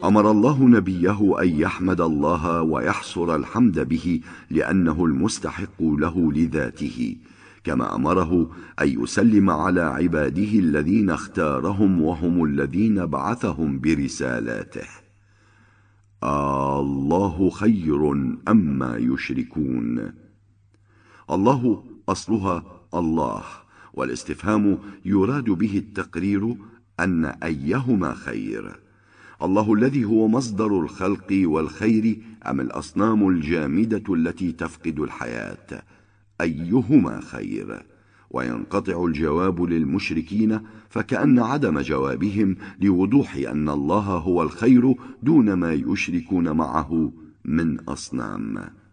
أمر الله نبيه أن يحمد الله ويحصر الحمد به لأنه المستحق له لذاته، كما أمره أن يسلم على عباده الذين اختارهم وهم الذين بعثهم برسالاته. الله خير أما يشركون. الله أصلها الله، والاستفهام يراد به التقرير أن أيهما خير، الله الذي هو مصدر الخلق والخير أم الأصنام الجامدة التي تفقد الحياة، أيهما خير؟ وينقطع الجواب للمشركين، فكأن عدم جوابهم لوضوح أن الله هو الخير دون ما يشركون معه من أصنام.